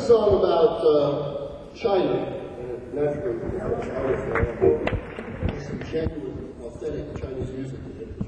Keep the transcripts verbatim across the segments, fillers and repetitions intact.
song about uh, China. And naturally, there's some genuine, authentic Chinese music in it.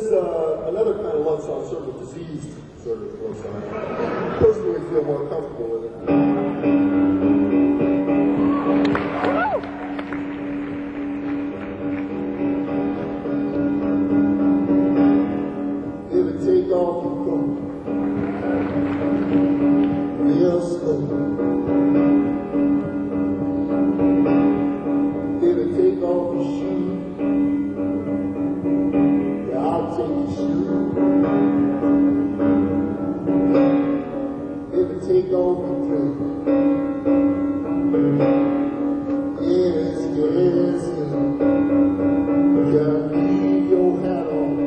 is uh, another kind of love song, sort of a diseased sort of love song. I personally feel more comfortable with it. Take off your coat, real slow. Baby, take off your shoe. Yeah, I'll take your shoe. Baby, take off your coat. Yes, yes, yes. You can't leave your hat on.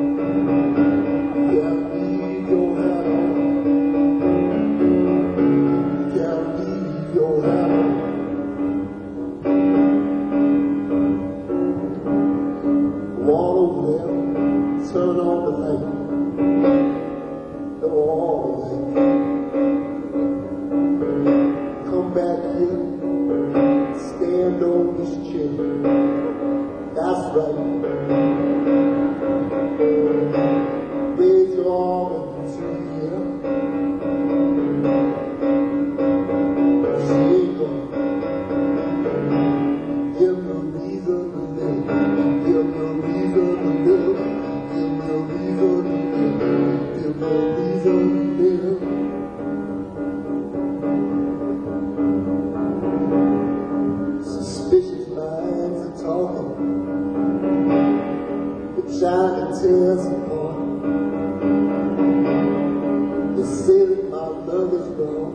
Turn on the light, the wall come back here, stand on this chair, that's right, raise your arm up to the air, shake on, give me a reason to live, give me a reason to live. Suspicious minds are talking, they're trying to tear us apart. They say that my love is wrong.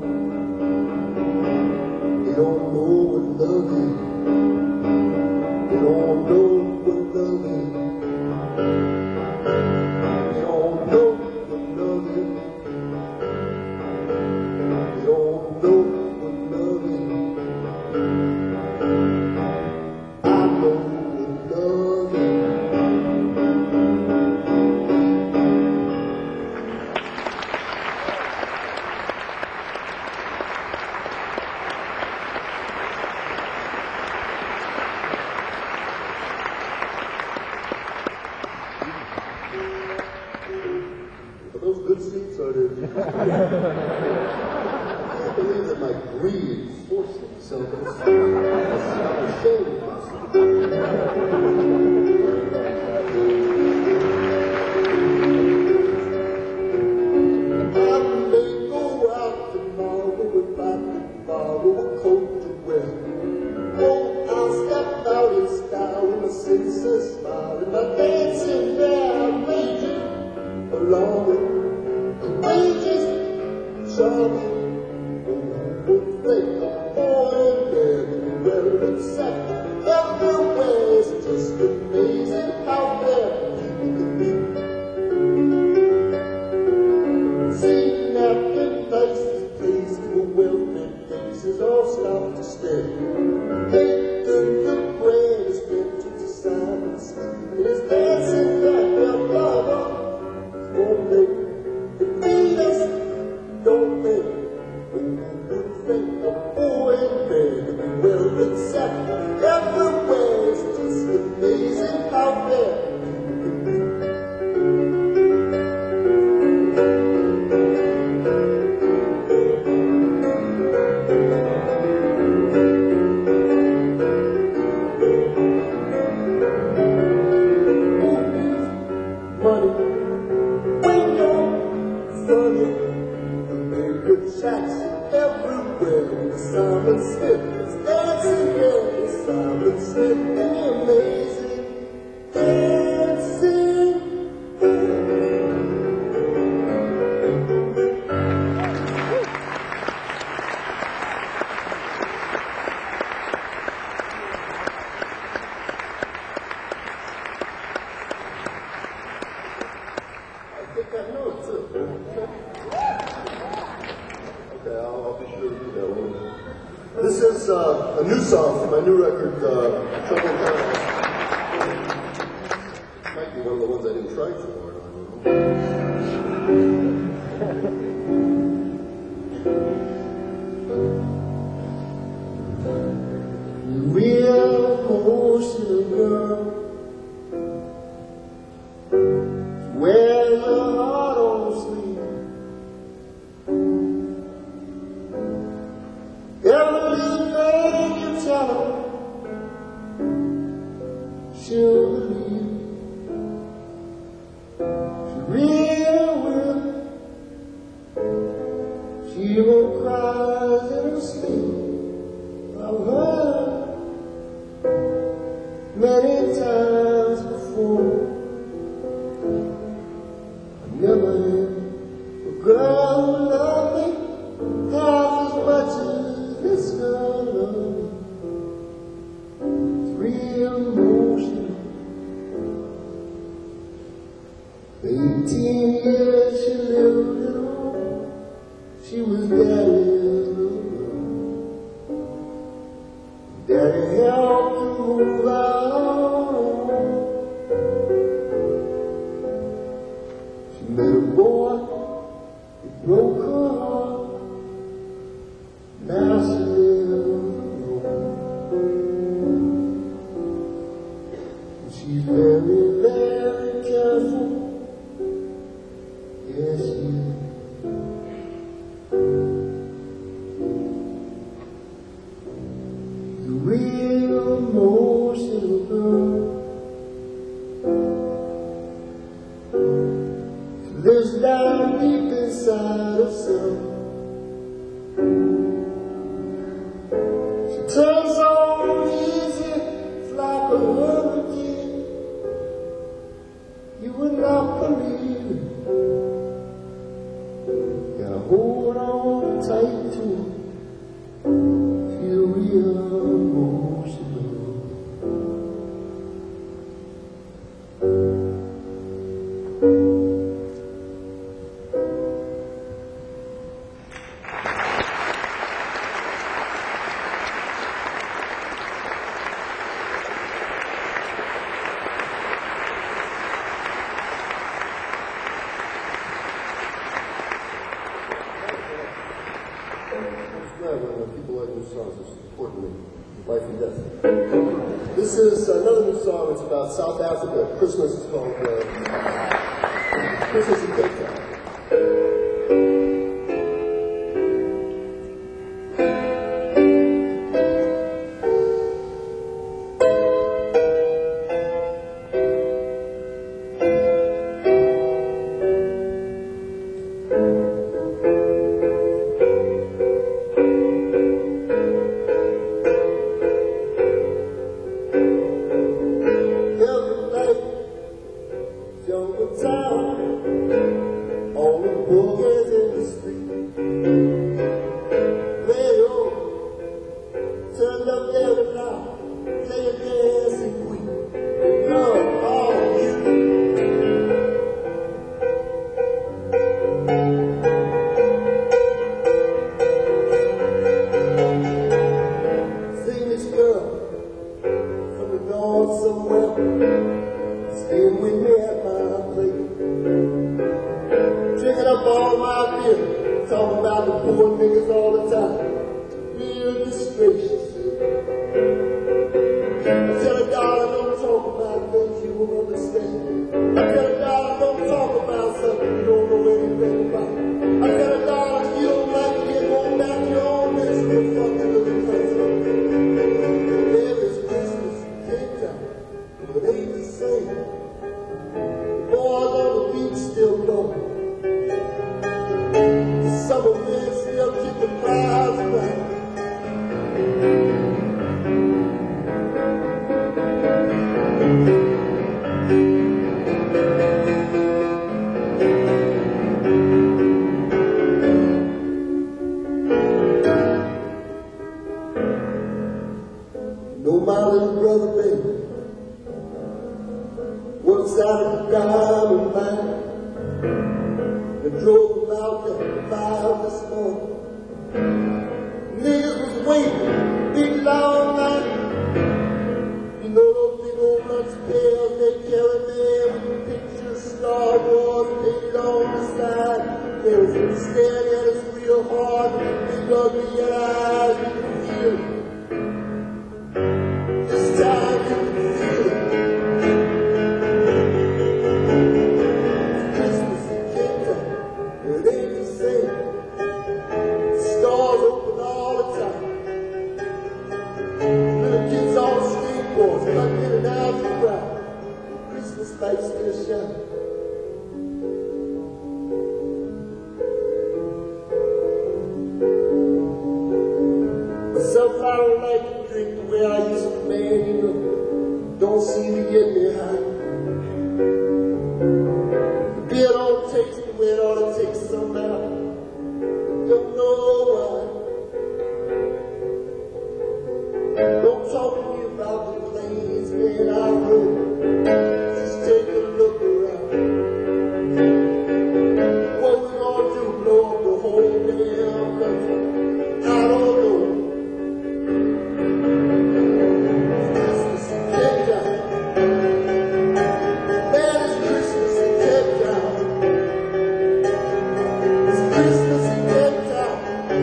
They don't know what love is. They don't know what love is. Those good seats are there. I can't believe that my greed forced itself on this. I'm ashamed of myself. I may go out tomorrow if I can borrow a coat to wear. Oh, I'll step out in style with my senses smiling, my dancing there, raging along with courageous, charming, oh, think of boy, baby, well accepted everywhere. It's just amazing how fair people can be. See napkin faces, places with wealthy faces, all stop to stare. They do the bread is meant to decide and sleep. It's dancing that their lover won't make. Don't think, don't think of boy and man, well accepted everywhere. It's just amazing how fair. Money, when you're funny. Tracks everywhere, the Simon Smith is dancing here, the Simon Smith, the amazing dancing. I think I know it too. I'll be sure to do that one. This is uh, a new song from my new record, uh, Trouble in Paradise. Might be one of the ones I didn't try too hard on. Real emotional girl, where wears her heart on her sleeve. Every little thing you tell her, she'll believe. She really will. She won't cry in her sleep. I've heard many times before. I never had a girl who loved me half as much as this girl loved me. It's real emotional. Eighteen years she lived at home. She was daddy's little girl. Daddy helped her move out home. She met a boy who broke her heart. Now she lives alone. And she's very, very careful. Yes, she is. The real emotional girl. She lives down deep inside herself. She turns on easy, it's like a hurricane. You would not believe it. Gotta hold on tight to her. Feel real emotional. When people like new songs, it's important in life and death. This is another new song. It's about South Africa. Christmas is called uh, Christmas in Cape Town. Jungle town, all the boys in the street. Radio turned up every night, play a dancing queen. Love all you. Sing this girl from the north somewhere, staying with me at my place. Drinking up all my beer, talking about the poor niggas all the time. Real disgrace, she said. I tell her, darling, don't talk about things you won't understand. I tell her, darling, don't talk about something you don't know anything about. I tell her, darling, if you don't like it, get on back to your own miserable fucking little country. There is Christmas in Cape Town, but it ain't the same. Boys on the beach still blowing. The summer wind still keep the clouds around. Know my little brother, baby, works out at the diamond mine. They drove him out at five this morning. Niggas was waiting, big long night. You know those big old lunch pails they carry there with the picture of Star Wars painted on the side. They was staring at us real hard with big ugly eyes. You could feel it. This time you could feel it. Maybe it all takes the way it all it takes somehow. Don't know why. Don't talk to me about the planes, man, I rode. Just take a look around. What we gonna do, blow up the whole damn country? I don't know. Christmas in Cape Town. Man, it's Christmas in Cape Town. It's Christmas in Cape Town.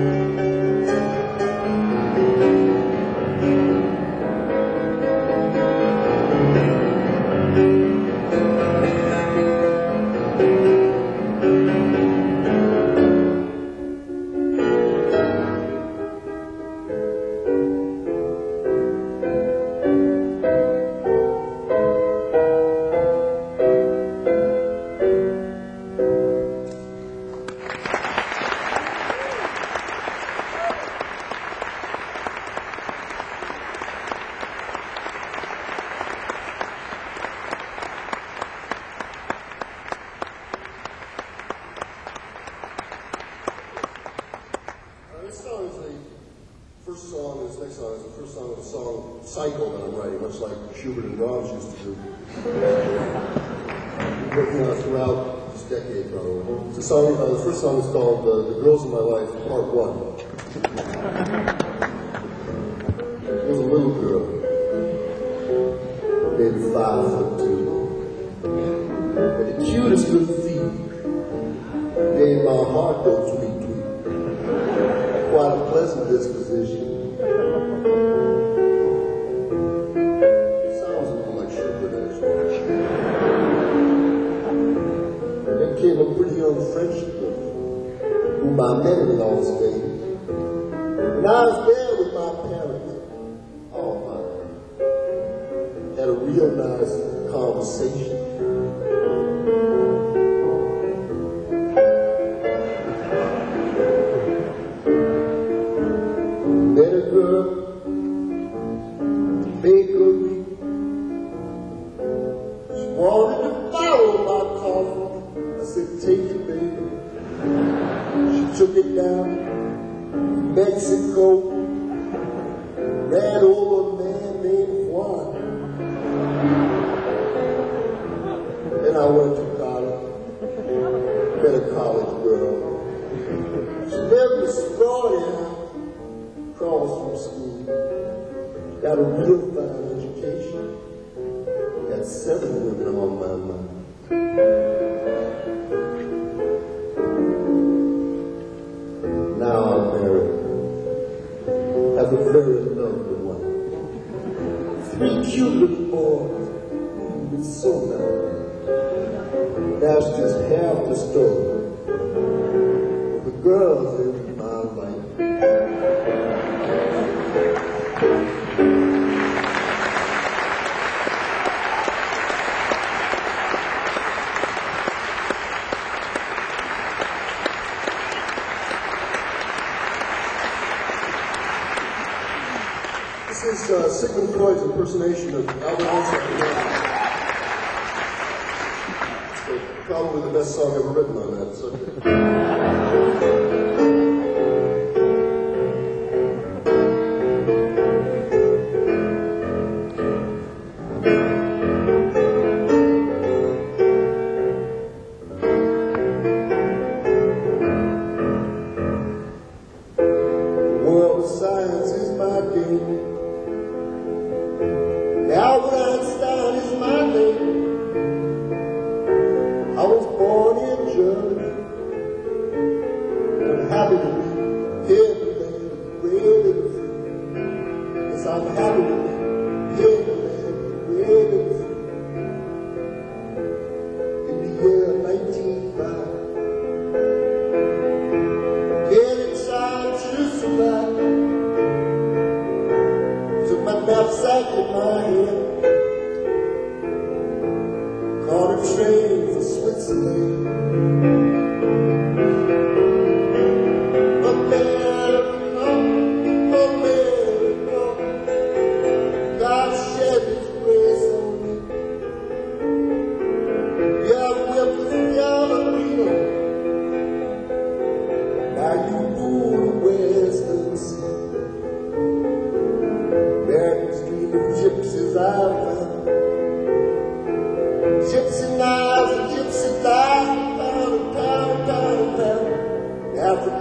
This song is the first song, this next song is the first song of a song cycle that I'm writing, much like Schubert and Brahms used to do. I'm working on it throughout this decade, probably. It's a song, uh, the first song is called uh, The Girls in My Life, Part One. There was a little girl, maybe five foot two, and the cutest little feet made my heart go tweet. Quite a pleasant disposition. Sounds a little like Schubert, actually. And then came a pretty young French girl, whom I met in Las Vegas. When I was there with my parents, oh my, had a real nice conversation. Met a girl, bakery. She wanted to borrow my coffee. I said, take it, baby. She took it down to Mexico, ran over a man named Juan. Then I went to college, met a college girl. She lived in Florida. Across from school, got a real fine education, got seven women on my mind. Now I'm married, have a very lovely wife, three cute little boys, it's so nice. That's just half the story. The girls in my life. This is uh, Sigmund Freud's impersonation of Albert Einstein. It's probably the best song ever written on that subject. Science is my game. Albert Einstein is my name. I was born in Germany,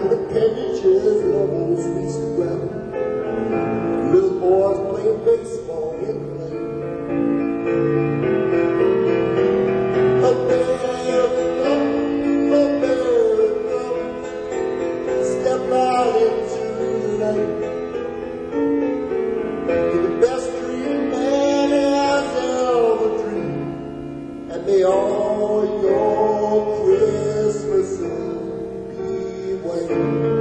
with a candy chairs and almost reached the ground. Little boys playing baseball in the lane. America, America, step out into the light. You're the best dream man has ever dreamed, and may all your Christmases be white.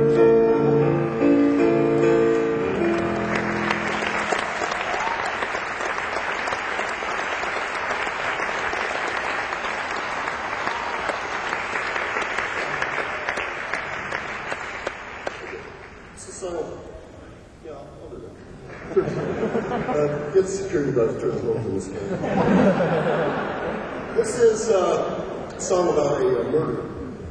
Yeah, I'll do that. uh, get the security guard to turn the over to this guy. This is uh, a song about a uh, murder.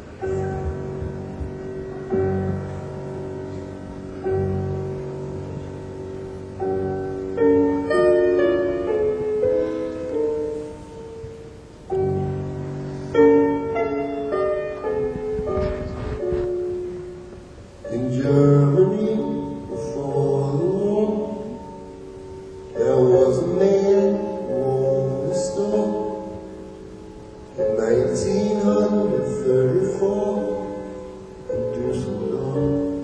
In Germany, before the war, there was a man who owned a store. In nineteen thirty-four, in Düsseldorf,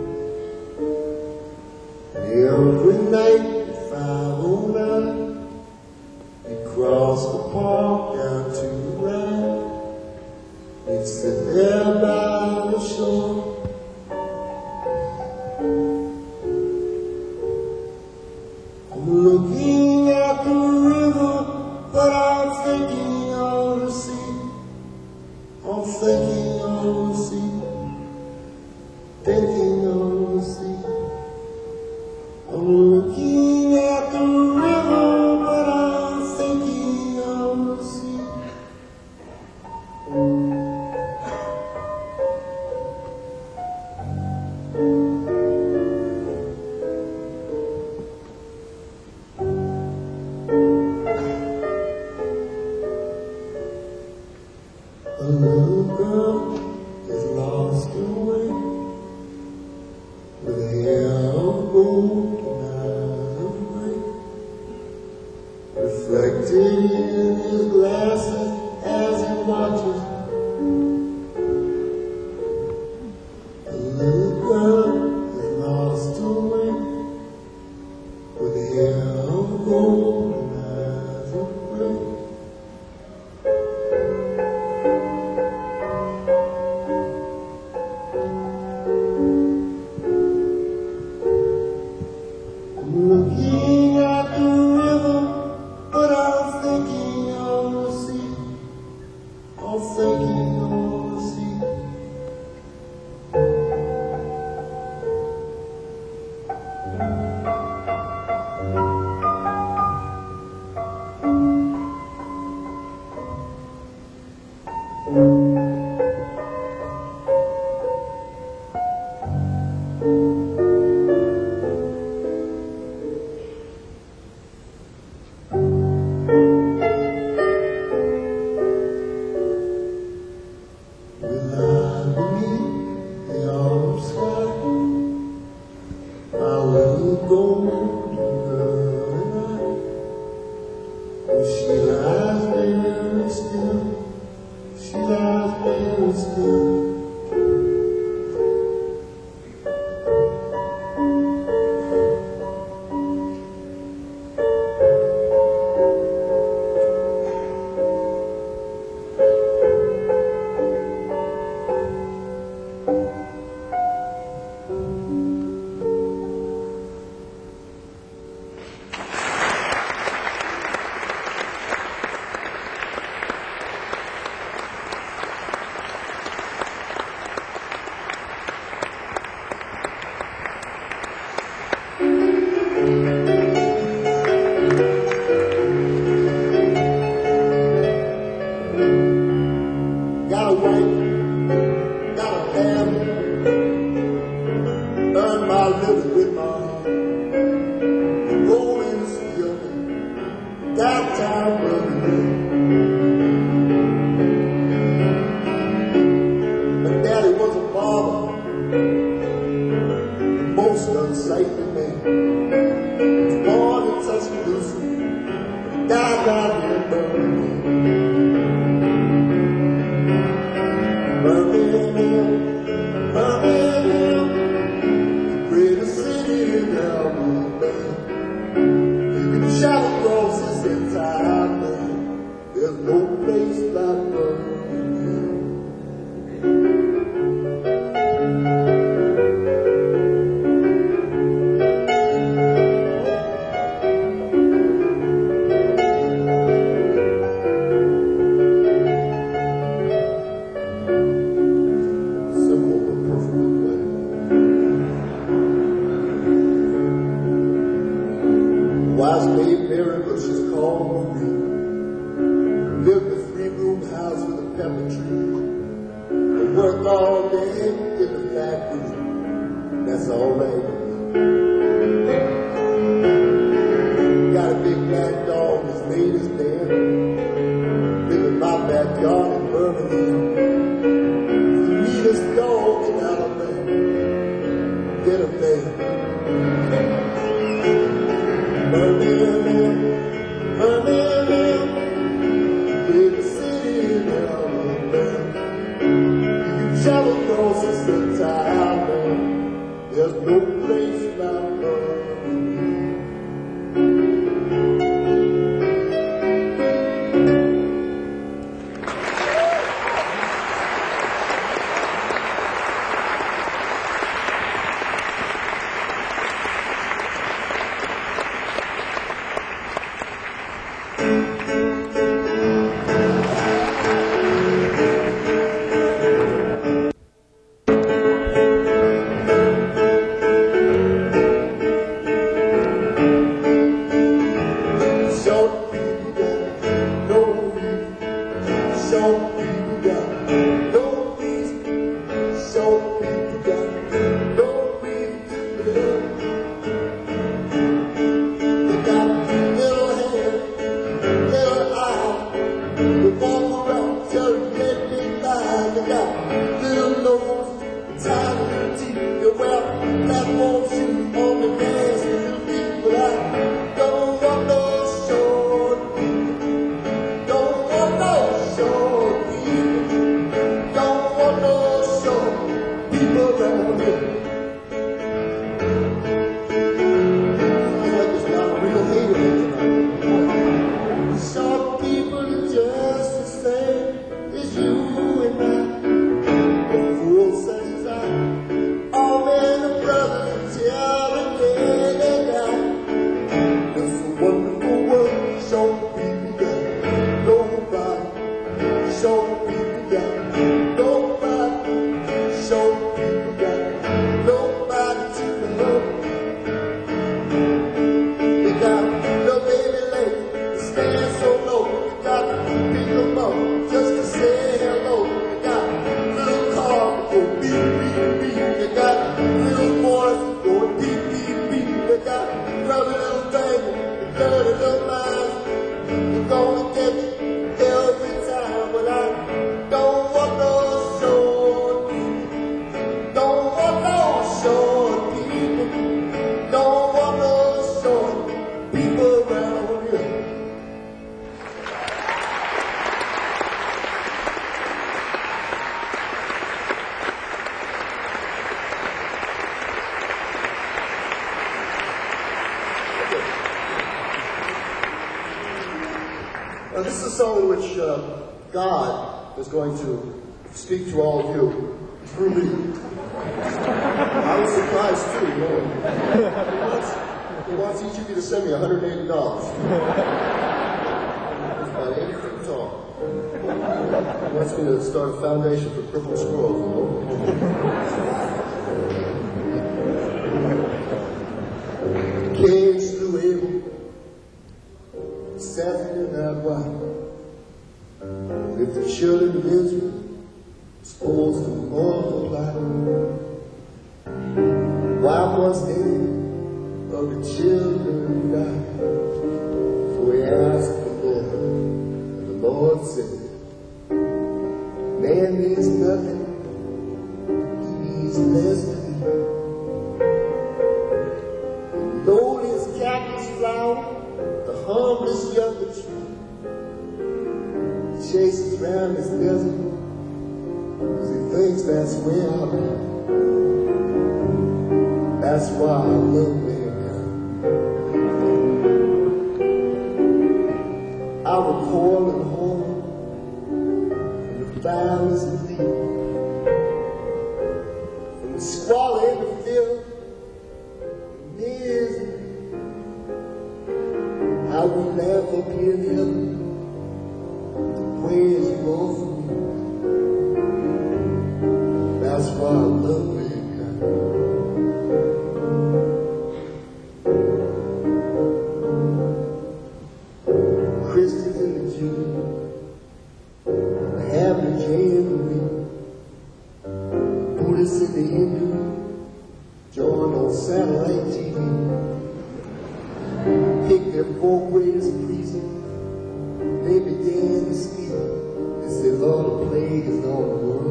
and every night at five oh nine, he'd cross the park down to the Rhine. He'd sit there by the shore. I'm looking at the river, but I'm thinking of the sea. I'm thinking of the sea, thinking of the sea. I'm looking at the river, but I'm thinking of the sea. A little girl is lost away, with hair of gold and eyes of gray, reflected in his glasses as he watches. A little girl is lost away, with hair of gold and eyes of gray. Looking at the river, but I'm thinking of the sea. I'm thinking of the sea. Golden girl and I, and she lies very still, she lies very still. Got a wife, got a family, earn my living with my hand, rolling together, got time running. But daddy was a barber, Birmingham, Birmingham, the greatest city in Alabama. You can shout across this entire land, there's no place like Birmingham. Wise maid Mary Bush's called Marie, lived in a three-room house with a pepper tree, and worked all day in the factory. That's all right. Got a big black dog, his name is Dan. Live in my backyard in Birmingham. The neatest dog in Alabama. Get him there. Birmingham, Birmingham, big city in Alabama. You can travel across this entire land, there's no place like Birmingham. Now, this is a song in which uh, God is going to speak to all of you through me. I was surprised too, you know. He wants, he wants each of you to send me one hundred eighty dollars. It's about eighty feet tall. He wants me to start a foundation for crippled squirrels, you know. Cain slew Abel. Sat in that wife. If the children of Israel supposed to multiply, why must any of the children die? So he asked the Lord, and the Lord said, man needs nothing, he needs less than me. The lowliest cactus flower, the humblest younger tree, chases round his desert as he thinks that's where I'll be. That's why I love mankind. I recoil and horror from the violence and fear, from the squalor and the filth, the misery. How we laugh up here in heaven, the prayers you offer me. That's why I love mankind. Christians and the Jews, the average and the weak, Buddhists and the Hindu, join on satellite T V. Pick their four greatest priests, they began to speak and say, Lord, the plague is on the world.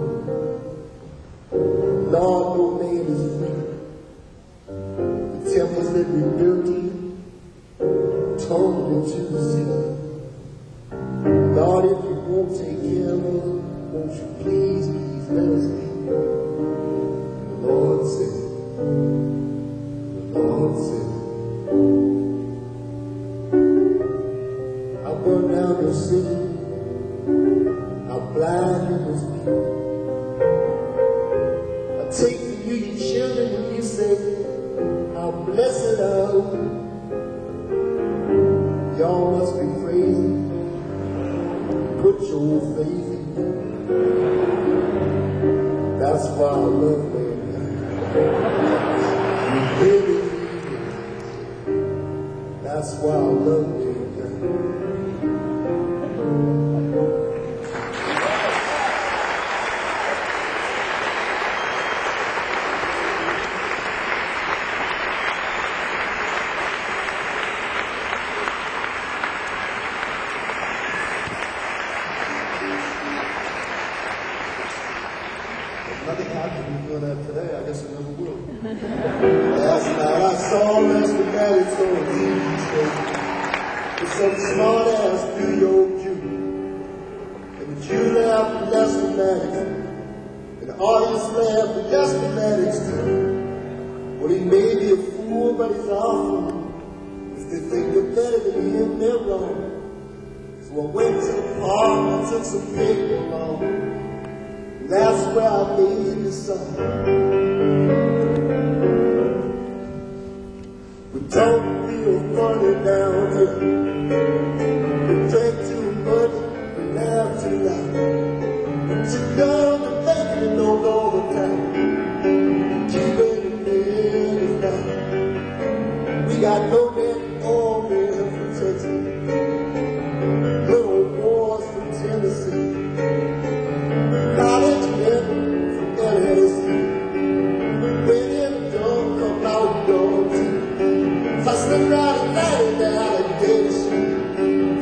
Lord, no man is free. The temples that we built here tumbled into the sea. Lord, if you won't take care of us, won't you please, please let us be? The Lord said, the Lord said, I'll burn down your city, I'll blind you with people. I'll take from you your children and you say, how blessed are you. Y'all must be crazy. Put your faith in me. That's why I love mankind. You really need it. That's why I love mankind. Nothing happened to doing that today. I guess it never will. Last night I saw mathematics on T V station with some smart ass New York Jew. And the Jew laughed at mathematics, and the audience laughed at mathematics too. Well, he may be a fool, but he's awful. If they think they're better than him, they're wrong. So I went to the park, I took some paper along. That's where I made the song. We don't feel funny down here. We drink too much, we laugh too loud. We're too young to think it no all the time. Keep it in the We got no net or men from Texas. Little boys from Tennessee. College men from L S D. When them don't come out, don't see. Fussing around and lying down a dead street.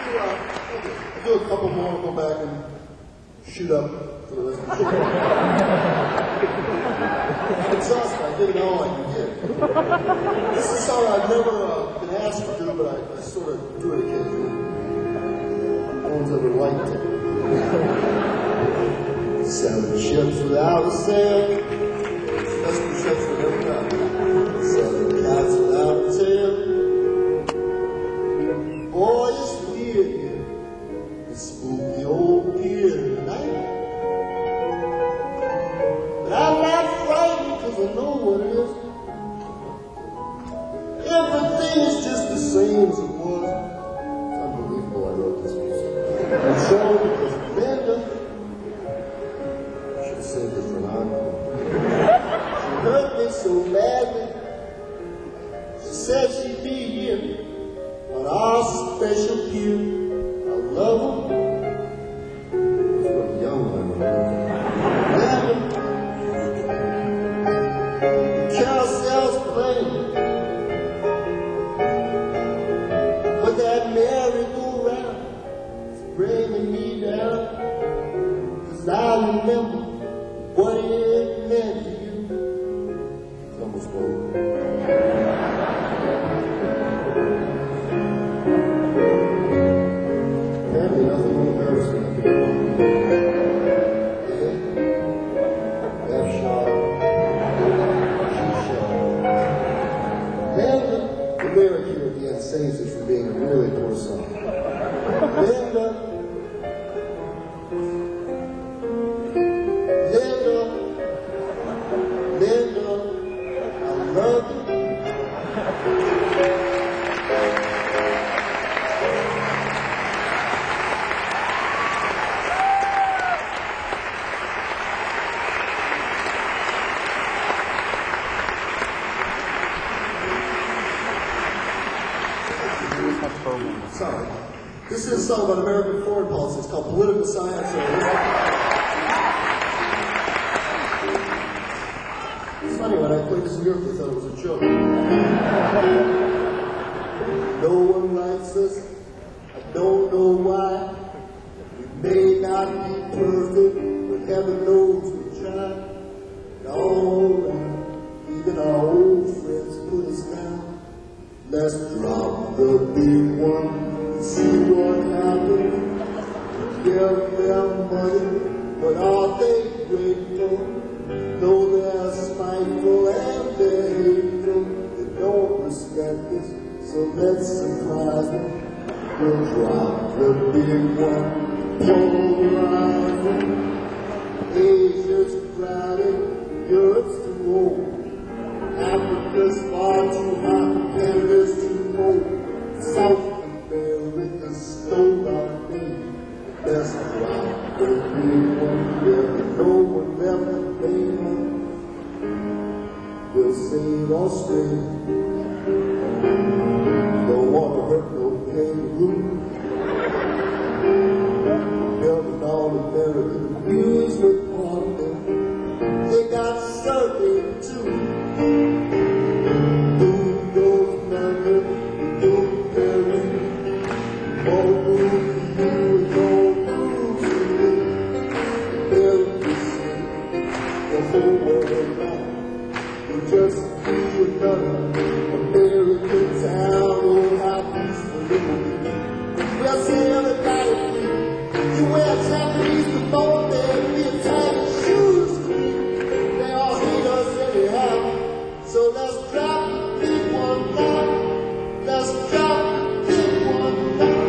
do, uh, I'll do a couple more and go back and shoot up for the rest of the show. I'm exhausted. I did it all I could get. This is a song I've never uh, been asked to do, but I, I sort of do it occasionally. No one's ever liked it. Seven ships without a sail. That's the ships that never got. Seven cats without a tail. Boy, it's weird here. It's spooky old pier tonight. But I'm not frightened because I know what it is. Everything is just the same as it was. It's unbelievable I wrote this music. And so, because Amanda, I should say this for an encore. She hurt me so badly. She said she'd be here on our special pier. I love her. It's real young when I remember. Carousel's playing, but that merry-go-round is bringing me down. 'Cause I remember what it meant to you. It's almost over. Apparently nothing more embarrassing than being alone. Yeah. F sharp. G sharp. Then the lyric here at the end saves it from being a really poor song. Linda, Linda, Linda, I love you. Sorry. This is a song about American foreign policy. It's called Political Science. It's funny, when I played this in Europe, they thought it was a joke. No one likes us. I don't know why. We may not be perfect, but heaven knows we try. And all around, even our old friends put us down. Let's drop the big one and see what happens. Give them money, but are they grateful? No, they're spiteful and they're hateful. They don't respect us, so let's surprise them. We'll drop the big one, polarize them. Asia's crowded, Europe's too old. Africa's far too hot, Canada's too cold. South America's stole our name. Let's drop the big one, where no one left to blame. We'll save Australia. Don't want to hurt no kangaroo. Building all American amusement park. They got surfing too. Just be another American town, oh how peaceful it is. We'll see everybody free. You wear Japanese before they be Italian shoes free. They all hate us anyhow. So let's drop the big one down. Let's drop the big one down.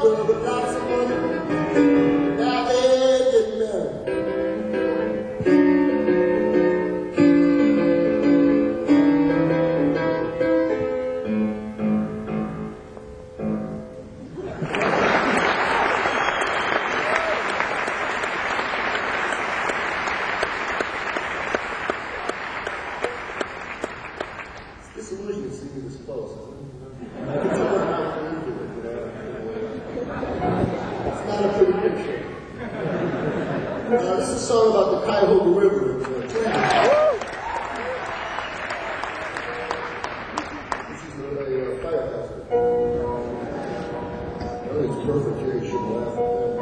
girl with lots of money. Now they're getting married. Disillusion seeing this close. I can tell what I'm into it, you know. It's not a pretty picture. Now, this is a song about the Cuyahoga River. It's, uh, this is a uh, firehouse. Oh, it's perfect here. You should laugh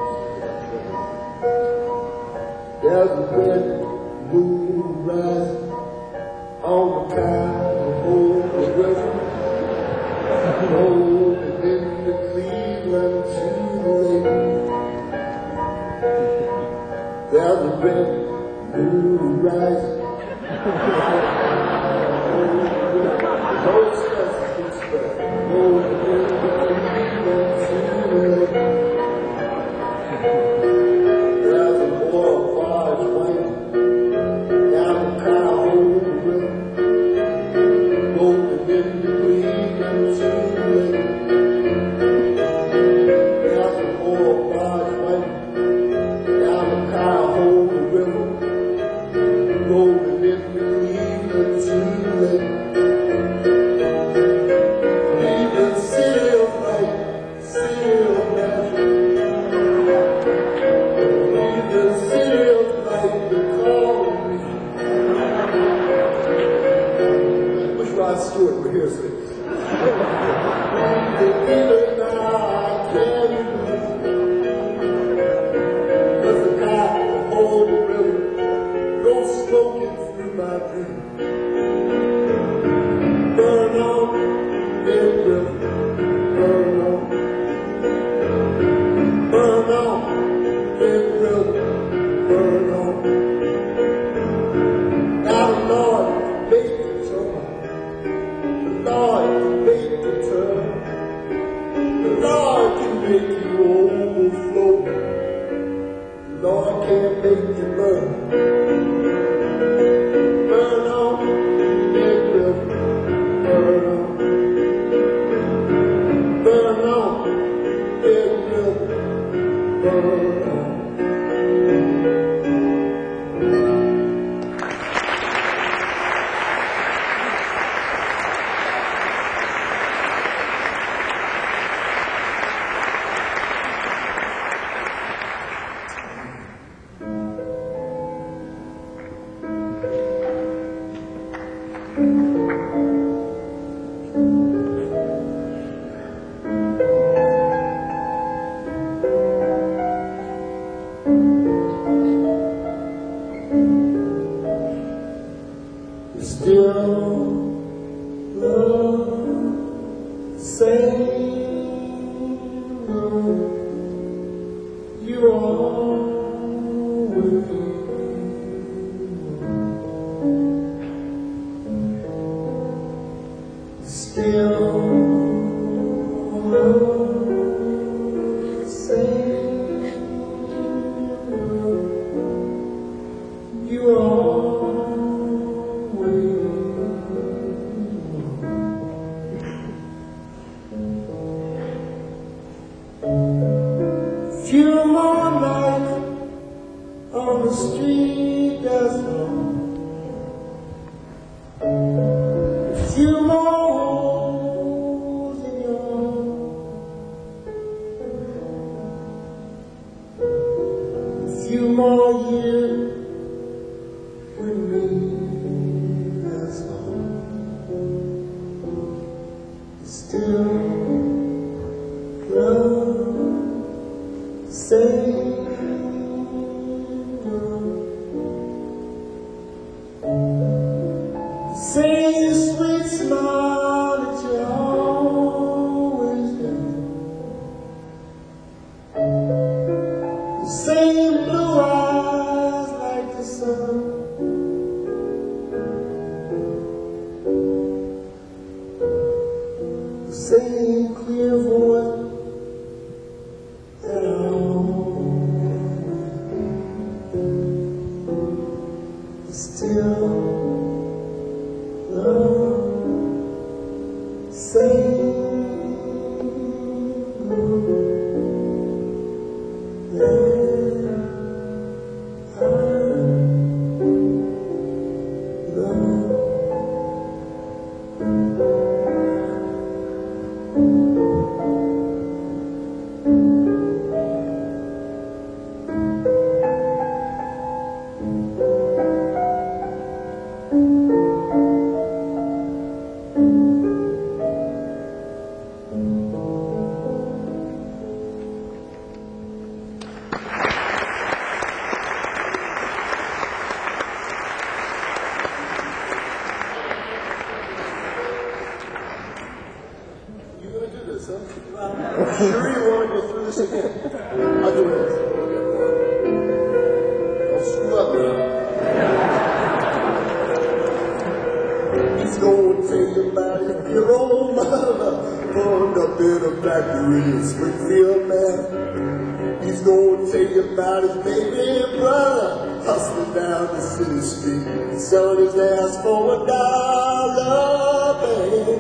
at that. There's a red moon rising on the Cuyahoga River, rolling into Cleveland to the lake. There's a red moon rising. Most of us rolling into Cleveland to the lake. There's a boy of barge waiting down the Cuyahoga River. Rolling into Cleveland to the lake. There's a poor barge waiting down the Cuyahoga River. Rolling into Cleveland to the lake. Cleveland, city of light, city of magic. Cleveland, city of light, they call me. Rod Stewart, we're here, six. Even now I can't believe there's a Cuyahoga River goes smoking through my dream. Burn on, big river, burn on. Burn on, big river, burn on. Now the Lord made the trouble. The Lord can make the turn. The Lord can make you overflow. The Lord can make you burn. Burn on, big river, burn on. Burn on, big river, burn on. Still the same you always still the same you always. Few more nights on the street, there's no. Few more holes in your heart. Few more years with me, that's all. Still love. Say say the sweet smile that you always get. The same blue eyes like the sun. The same clear voice really want to go through this again. I'll do it. Don't screw up now. He's going to tell you about your old mother burned up in a factory in Springfield, man. He's going to tell you about his baby brother hustling down the city street, selling his ass for a dollar, man.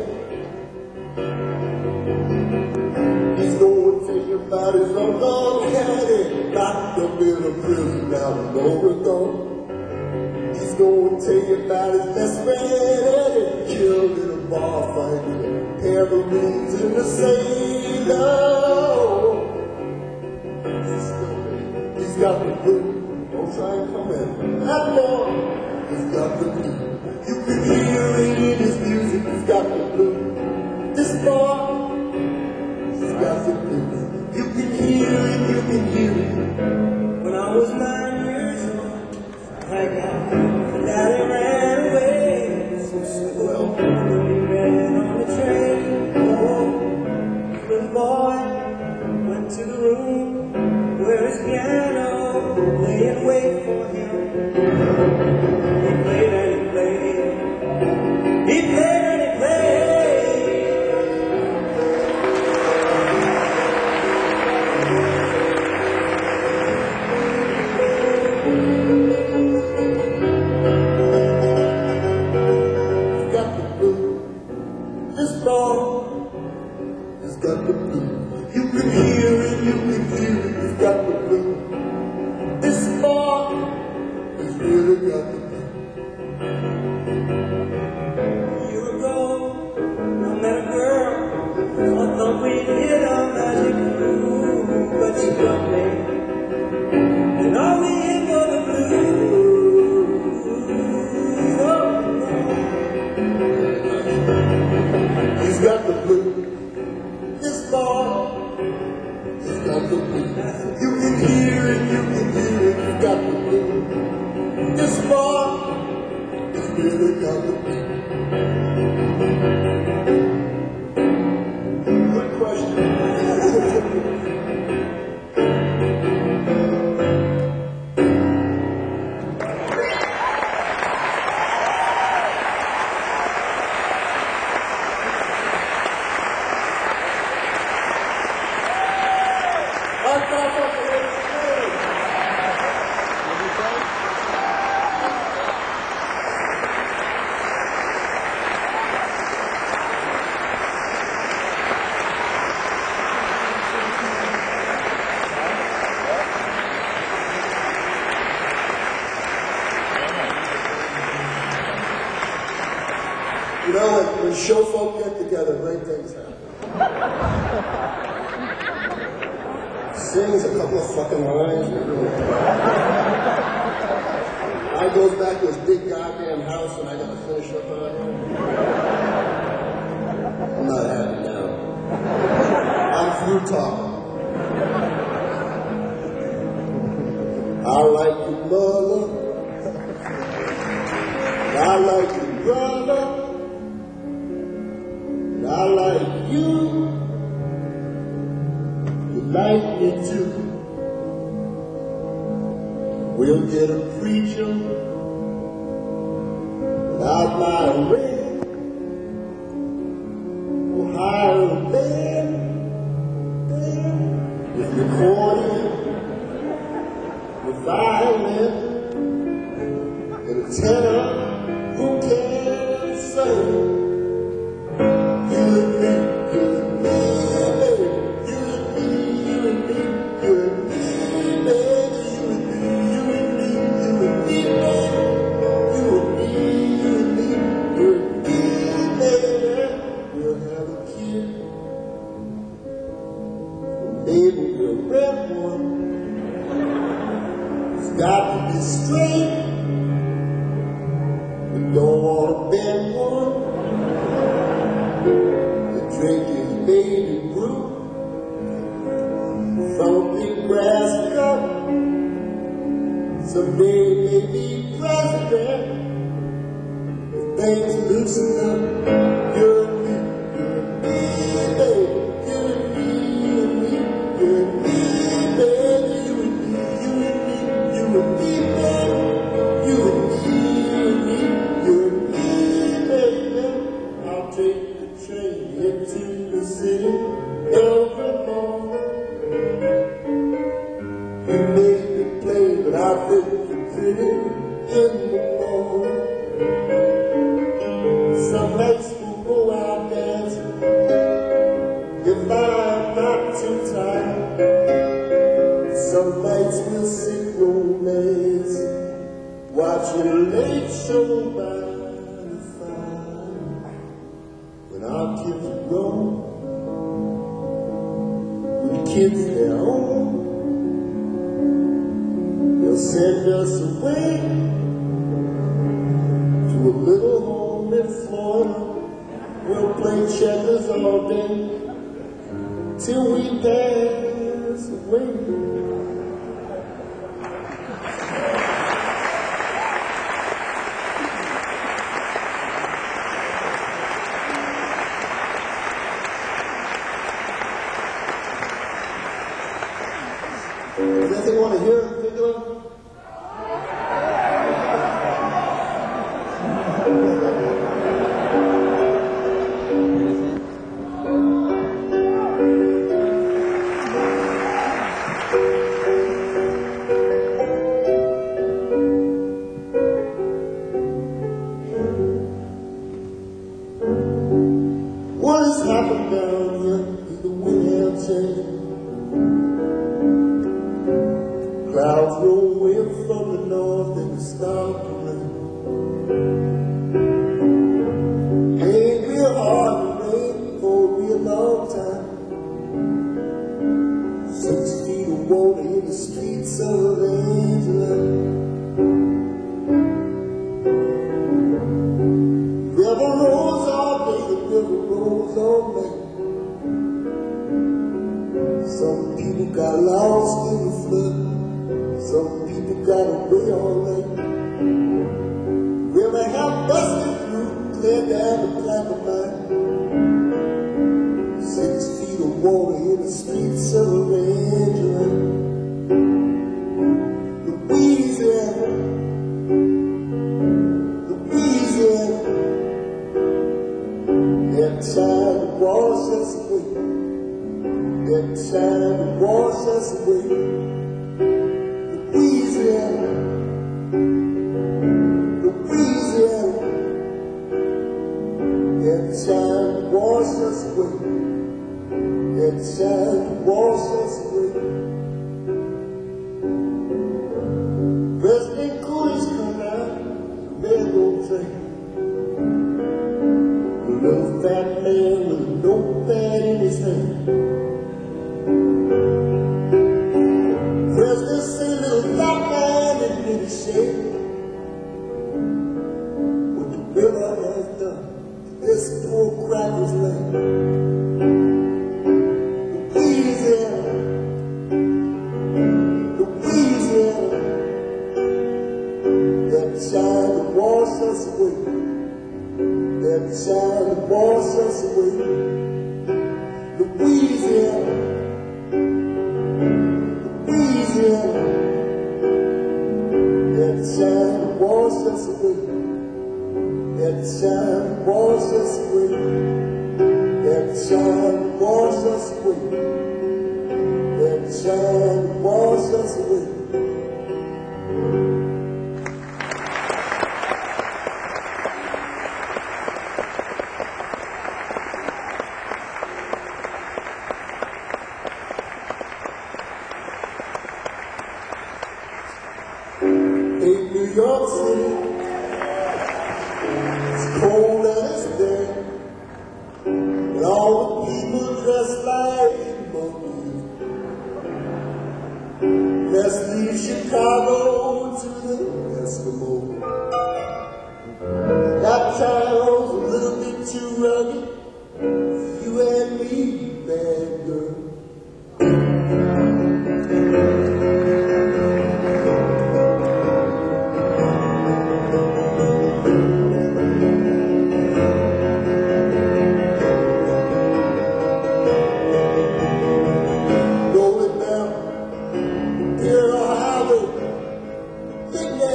He's going to tell you about his uncle Caddy, locked up in a prison down in Oregon. He's going to tell you about his best friend Eddie, killed in a bar fight with a pair of Marines in the sailor. He's got the blue. Don't try and come in. That boy, he's got the blue. You can hear it in his music. He's got the blue. This boy, he's got the blue. You can hear it, you can hear it. When I was nine years old, I got daddy ran away from school. He ran on the train. Oh, little boy went to the room where his piano lay and wait for him. He played and he played. He played and he played. He's got the blue. This boy has got the blue. You can hear it, you can hear it. He's got the blue. This boy has really got the blue. A year ago, I met a girl. I thought we'd hit a magic groove, but she got me. And all we hit was the blues. Oh, He's got the blue. This boy has got the blue. You can hear it, you can hear it. He's got the blue. This boy has really got the blue. Good question. You know, when, when show folk get together, great things happen. Sings a couple of fucking lines. I goes back to his big goddamn house and I got to finish up on him. I'm not happy now. I'm through talking. I like your mother. I like your brother. I like you, you like me too. We'll get a preacher without my ring. We'll hire a band with recording, with violin, and a tenor who can sing. Baby, the red one has got to be straight. We don't want a bad one. The drink is baby brew from a big brass cup. Someday maybe president. If things loosen up, you're me, you're me, baby, you're me, you're me. You made me play, but I've been pretty in the morning. Some nights we'll go out dancing if I'm not too tired. Some nights we'll sing romance, watch a late show by the fire. When our kids are grown, when kids they're home, they'll send us away to a little home in Florida. We'll play checkers all day till we pass away. Does anything want to hear in particular? What has happened down here in the wind chain? Clouds roll in from the north and start to rain. Ain't real hard to rain for a real long time. Six feet of water in the streets of Angela. River rolls all day, the river rolls all night. Some people got lost in the flood. Some people got away all night. River have busted through, clear down the black of mine. Six feet of water in the streets of Angela. Louisiana, Louisiana. That time to wash us away. That time to wash us away. Louisiana, Louisiana. That time to wash us away. That time to wash us away. President Cooley's come out, the railroad train. A little fat man with a notepad in his hand. President said, little fat man in his shade. What the river has done to this poor cracker's land. Louisiana, Louisiana. That child that wash us away. That child that wash us away. Louisiana, Louisiana. That child that wash us away. That child that wash us away. That child that wash us away. That child that wash us away. In New York City, it's cold and it's damp, and all the people dress like monkeys. Let's leave Chicago to the Eskimo. That town's a little bit too rugged for you and me, bad girl.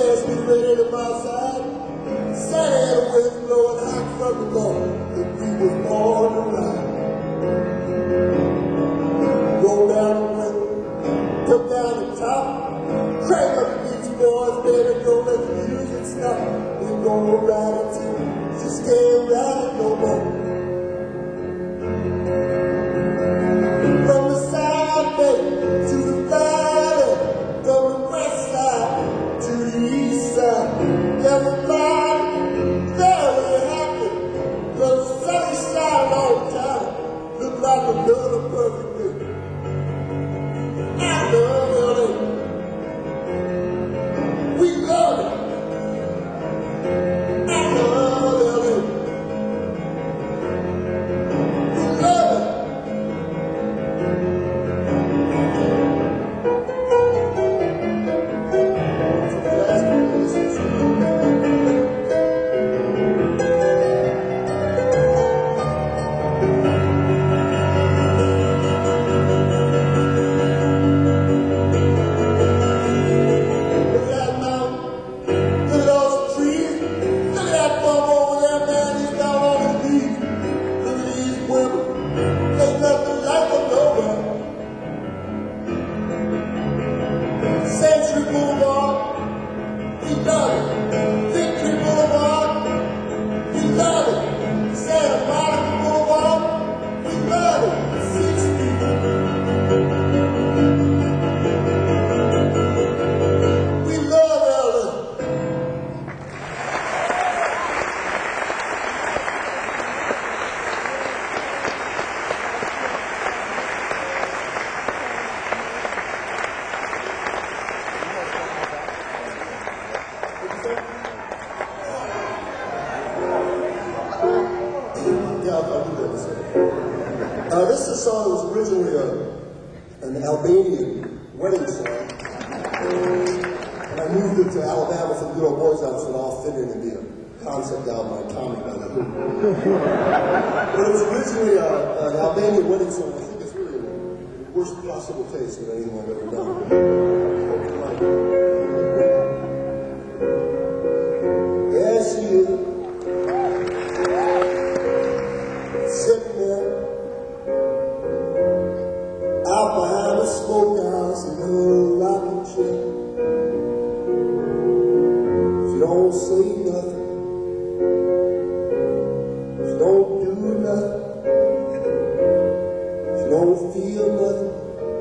Outside, sad wind blowing hot from the north, and we were stop. We're gonna ride it till we just can't ride it no more. From the South Bay to the valley, from the west side to the east side, everybody very happy. The sun shine all the time, look like another perfect day. I love L A. We love it. I love L A. We love it. Uh, this is a song that was originally a, an Albanian wedding song. And I moved it to Alabama for the Good Old Boys album so it all fit in and be a concept album by Tommy by the Who. But it was originally a, an Albanian wedding song. I think it's really the worst possible taste of anything I've ever done. There she is, sitting there out behind the smokehouse in her rocking chair. She don't say nothing. She don't do nothing. She don't feel nothing.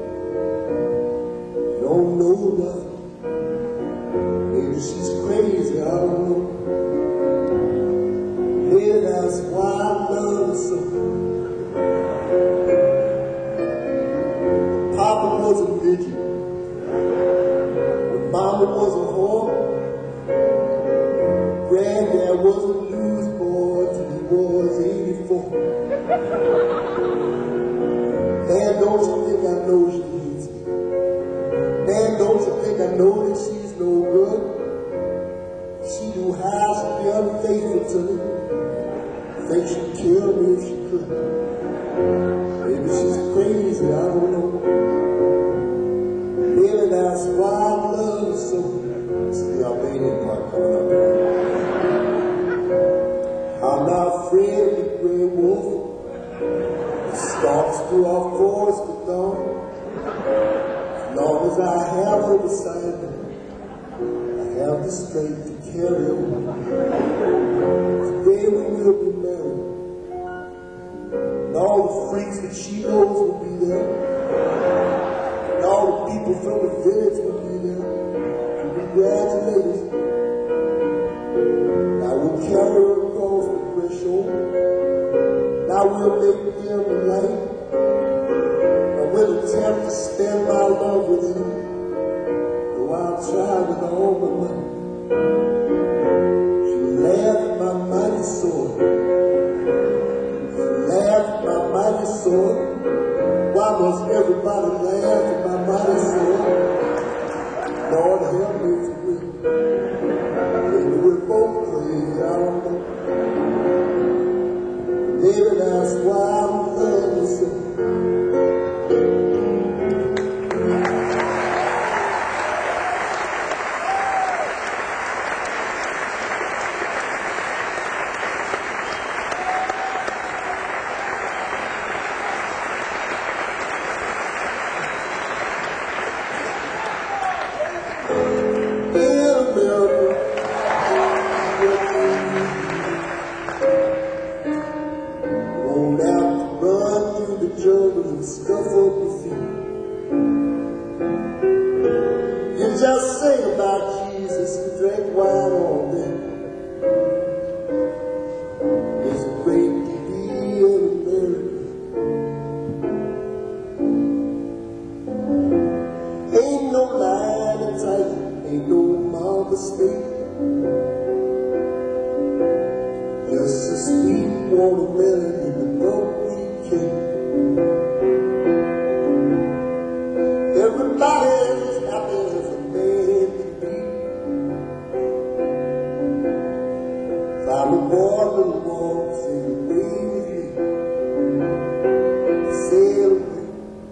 She don't know nothing. Maybe she's crazy, I don't know. Maybe that's why I love her so. Papa was a midget, but Mama was a whore. Granddad was a newsboy till he was eighty-four. Man, don't you think I know she needs me? Man, don't you think I know that she's no good? She knew how she'd be unfaithful to me. Think she'd kill me if she could. Maybe she's crazy, I don't know. Maybe that's why I love her so. It's the Albanian part coming up. I'm not afraid of the gray wolf. He stalks through our forest at dawn. As long as I have her beside me, I have the strength to carry her. Today we will be married. And all the freaks that she knows will be there. And all the people from the village will be there. Congratulations. I will carry her across the threshold. And I will make them a light. I will attempt to spend my love with you. Though I'll try with all my might. She laughed at my mighty sword. Laugh at my mighty sword. Why must everybody laugh at my mighty sword? Lord help me to win. Maybe we're both crazy, I don't know. Maybe that's why I'm loving so. mistake. Just a sweet watermelon in the broken cake. Everybody's happy as a man can be. Found a boy, little boy, sail away with you. Sail away,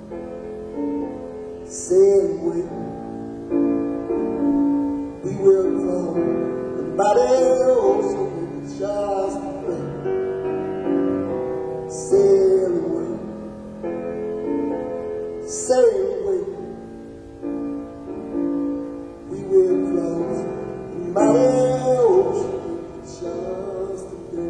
sail away. We will come the mighty ocean with just a play. Sail away, sail away. We will cross the mighty ocean with just a play.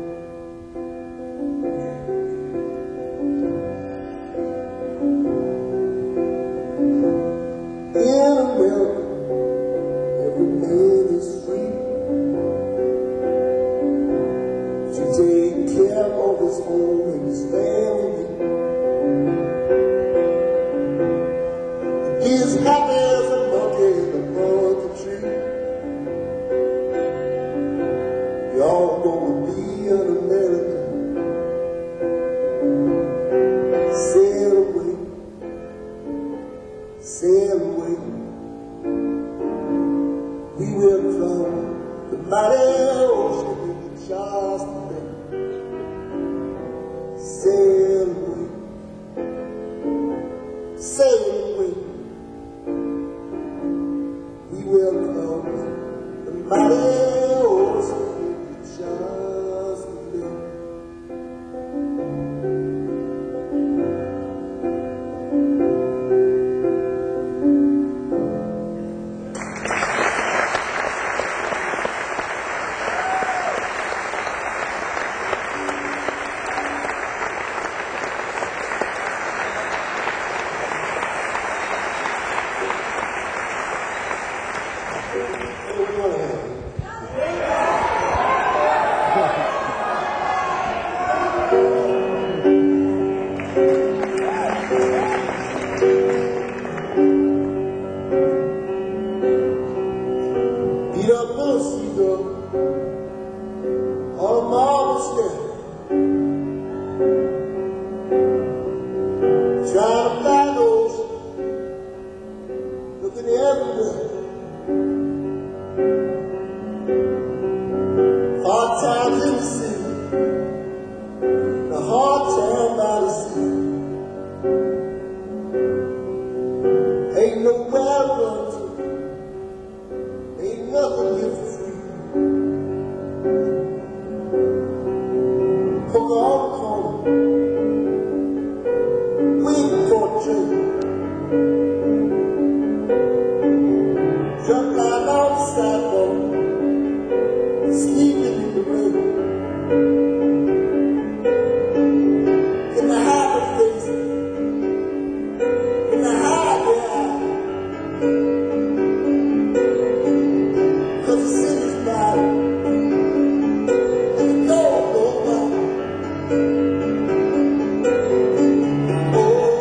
In America, every man is free to take care of his home and his family. He is happy as a monkey in the monkey tree. Y'all gonna be an American. Sail away, sail away. We will cross the mighty ocean with just a thing. Sail away, sail away. We will cross the mighty ocean with just a thing. Beat up little seagull on a marble slip, trying to fly the ocean, looking everywhere. Hard times in the city, the hard time by the sea. Ain't nowhere to run to. Ain't nothing here for free. Hook on the corner, waiting for a train. Jump lying on the sidewalk, sleeping in the rain. In the happy face, in the happy eye. Cause the city's bad, and the gold don't buy. Oh,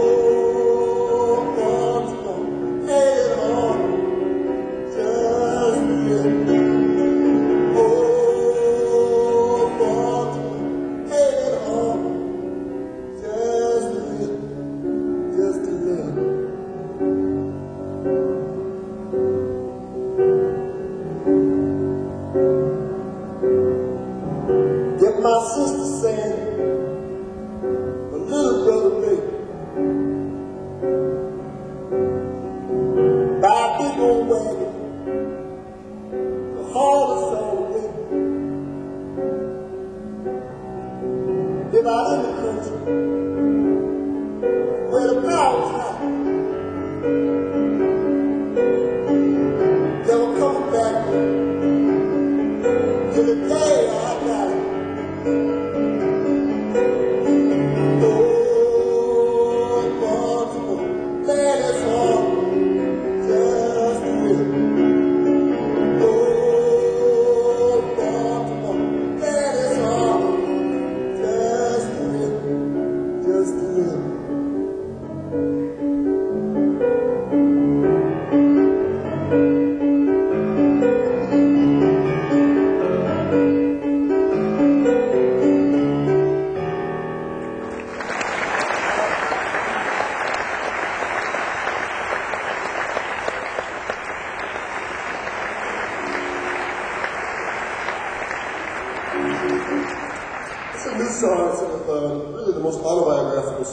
Baltimore, head on, just a little. Oh, Baltimore, head on, just a little, just a little. Get my sister saying, my little brother Nick, buy a big old wagon, the haul us all away. Live out in the country, where the power's high. Never coming back till the day I die. Oh, Baltimore, man, it's hard, just a little.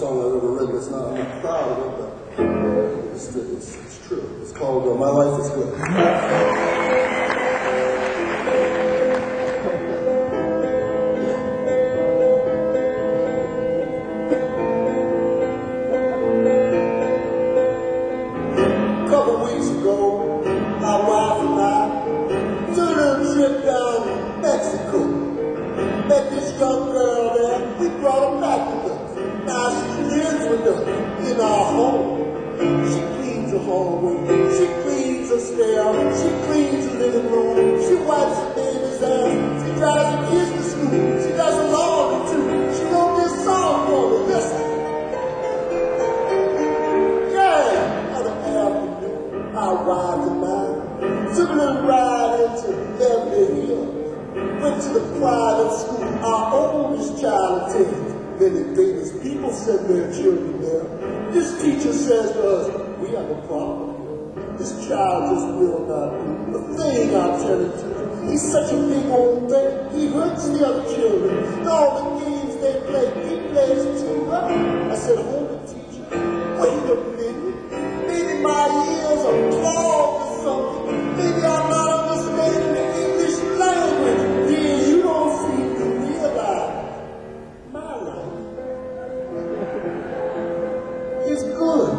song I've ever written. It's not, I'm not proud of it, but it's, it's, it's true. It's called uh, My Life is Good. A couple weeks ago, my wife and I took a little trip down to Mexico. Met this young girl there. We brought her back with us. Now she lives with us in our home. She cleans the hallway. She cleans the stair. She cleans the living room. She wipes the baby's ass. She drives the kids to school. She does the laundry too. She wrote this song for me. Listen. Yeah, other afternoon, our wives and I took a little ride into Beverly Hills. Went to the private school our oldest child attends. Many famous people send their children there. This teacher says to us, we have a problem here. This child just will not do the thing I'm telling you. He's such a big old thing. He hurts the other children. And all the games they play, he plays too well. I said, hold it, teacher. Wait a minute. Maybe my ears are clogged or something. Maybe I'm not understanding the English language. Yeah, you don't seem to realize my life is good.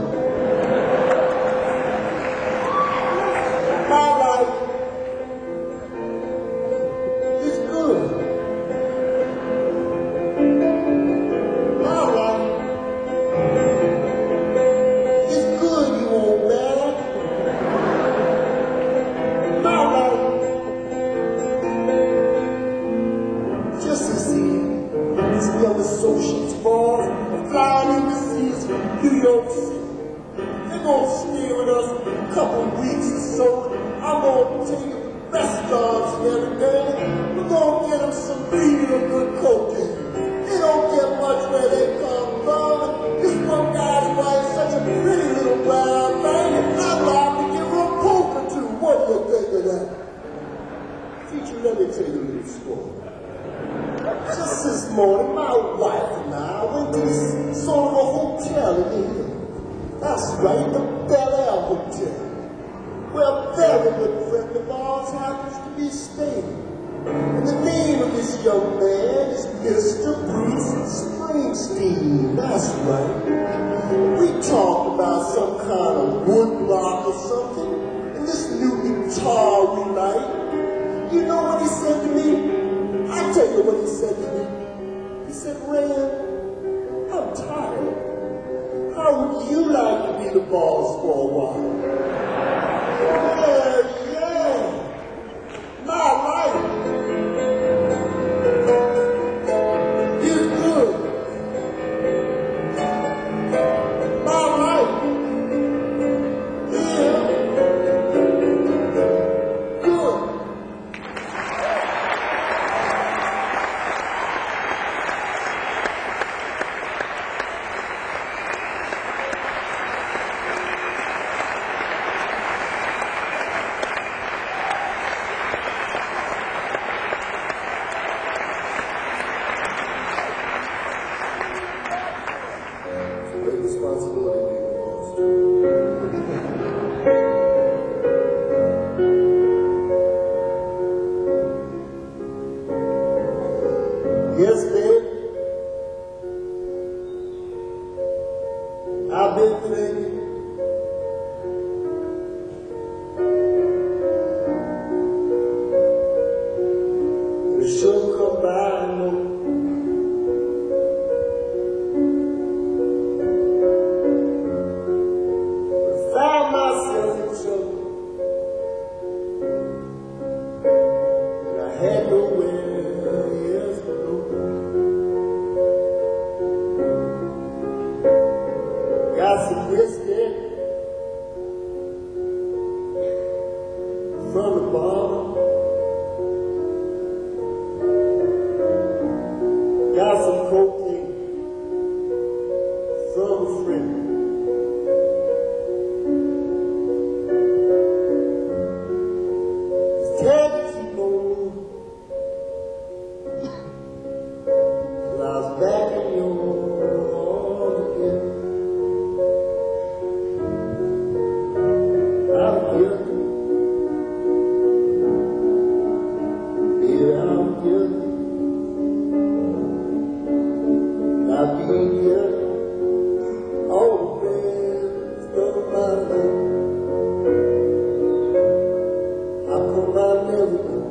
My life is good. My life is good, you old man. My life just as easy. These young associates boys are flying in the seas from New York City. They're gonna stay with us a couple weeks or so. I'm gonna take them to restaurants every day. We're gonna get them some real good cocaine. They don't get much where they come from. This one guy's wife, such a pretty little brown thing, and I'd like to give her a poker too. What do you think of that? Teacher, let me tell you a little story. Just this morning, my wife and I went to this sort of a hotel in England. That's right, the Bel Air Hotel, where a very good friend of ours happens to be staying. And the name of this young man is Mister Bruce Springsteen. That's right. We talked about some kind of wood rock or something, and this new guitar we like. You know what he said to me? I'll tell you what he said to me. He said, Rand, I'm tired. How would you like to be the boss for a while? Yeah, yeah. My life is good. My life is good. Great responsibility being the boss. Yes, babe. I've been thinking. It sure come by, I know. Found myself in trouble, and I had nowhere else to go. Got some whiskey from the bar, got some cocaine from a friend. Time to keep on moving till I was back in your arms again. I'm here. Baby, I'm here. I'll be here. All the rest of my life. How come I never know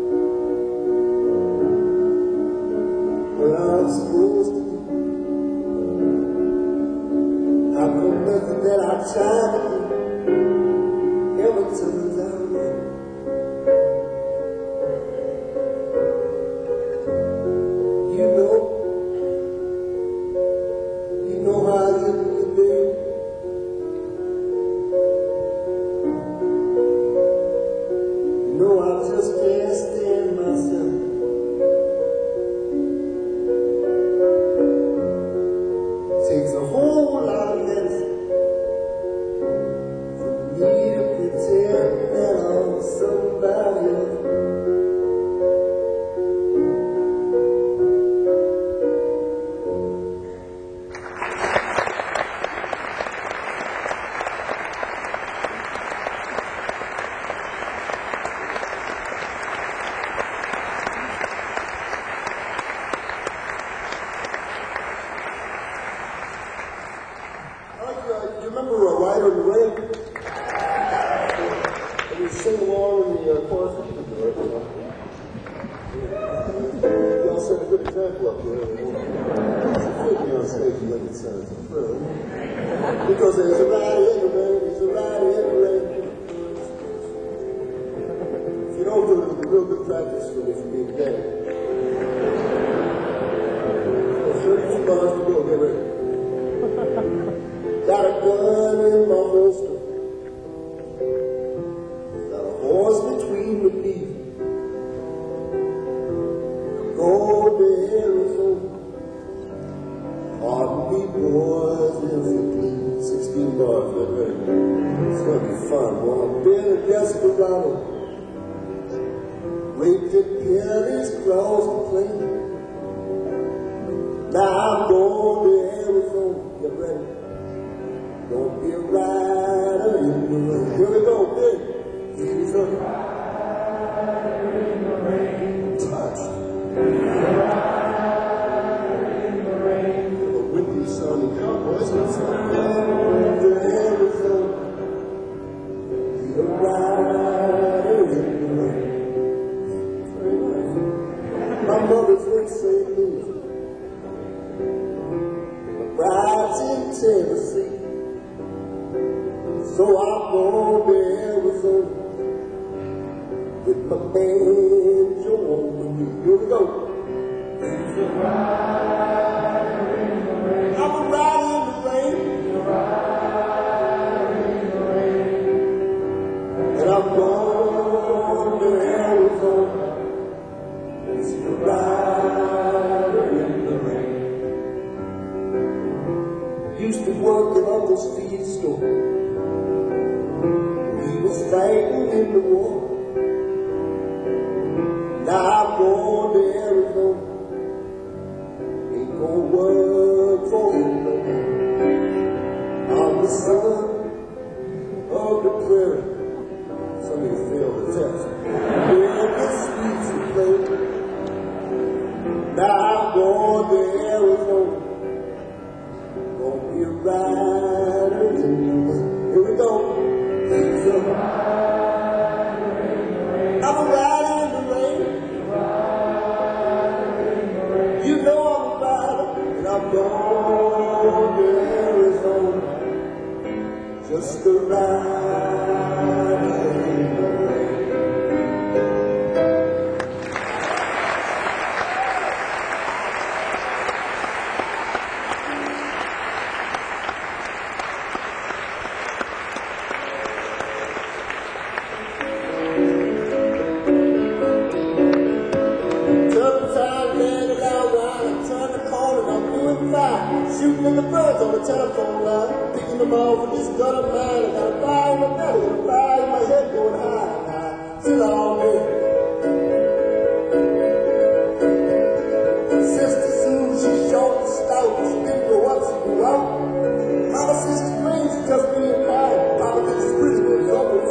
what I'm supposed to do? How come nothing that I try to do ever turns out right? You know, you know how I look at you, baby. You know I just can't stand myself. It takes a whole lot of medicine for me to pretend that I'm somebody else. I like, uh, you remember uh, Rider in the Rain? And we sing along in the uh, chorus. You can do it, you know. Y'all set a good example up here. It's good to be on stage and make it sound thrill. Because there's a rider in the rain, there's a rider in the rain. If you don't do it, it'll be real good practice for me for me today. So thirty-two bars to go, get ready. Got a gun in my holster. Got a horse between my knees. I'm going to Arizona. Pardon me, boys, if you please. Sixteen bars, get ready. It's gonna be fun, boy. I've been a desperado. Raped in pennies, claws and plain. Now I'm going to Arizona. Get ready. Don't be a rider in the rain. Here we go, big. He's a rider in the rain. Touch. He's a rider in the rain. A windy, sunny cowboys with some love to Arizona. He's a rider in the rain. Very nice. My mother's in Saint Louis. My bride's in Tennessee. So I'm going to Arizona with my banjo on me. Here we go. He's a rider in the rain. I'm a rider in the rain. He's a rider in the rain. And I'm going to Arizona. He's a rider in the rain. Used to work at Uncle's feed store. He was fighting in the war. Now I'm going to Arizona. Ain't gonna work for him no more. I'm the son of the prairie. Some of you failed the test. Yeah, the streets to play. Now I'm going to Arizona. Gonna be a rider in the rain. Here we go. He's a rider in the rain. I'm a rider in the rain. He's a rider in the rain. You know I'm a rider, and I'm going to Arizona. Just a rider in the rain. Shooting at the birds on the telephone line, picking them off with this gun of mine. I got a fire in my belly, got a fire in my head going high, high, till all day. Sister Sue, she's short and stout, she didn't grow up, she grew out. Mama says she's crazy, just being quiet. Mama thinks she's pretty, but it's always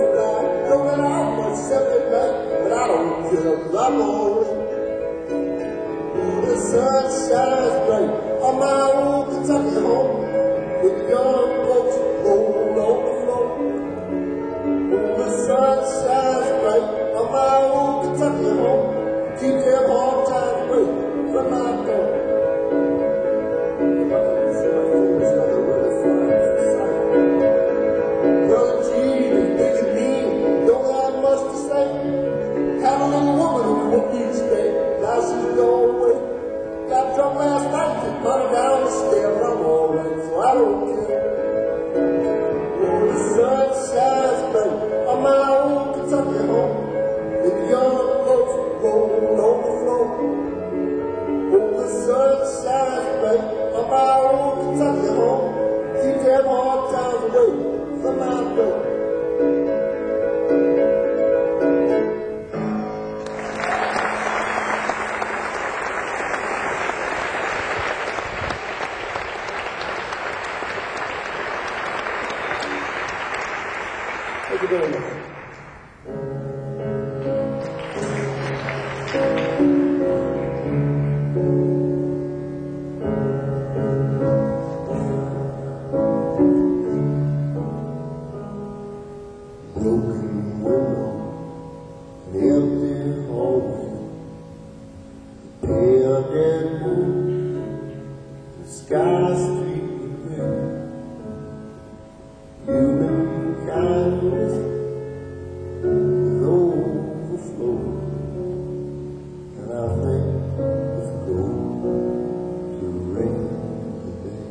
Thank you very much. Broken window, an empty hallway, pale dead moon, the sky streaked with gray. Human kindness is overflowing, and I think it's going to rain today.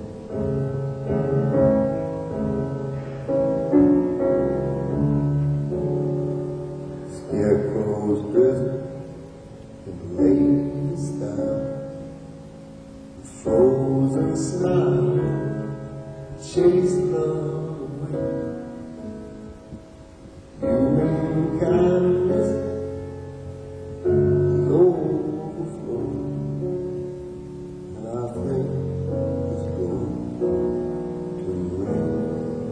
Scarecrows dressed in the latest style, the frozen smile chase love away. Human kindness is overflowing, and I think it's going to rain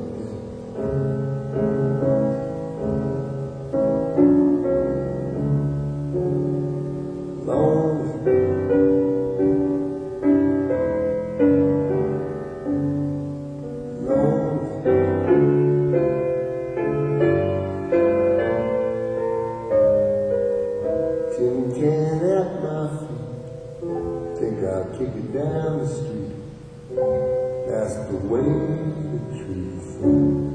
today. Lonely, tin can at my feet, think I'll kick it down the street. That's the way the truth is.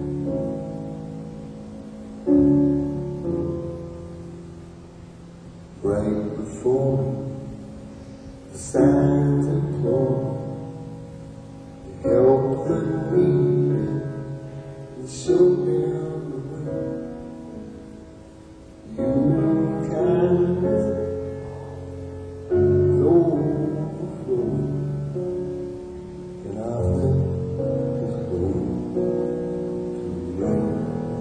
Right before me, the signs implore to help the needy and show them the way. Human kindness is overflowing, and I think it's going to rain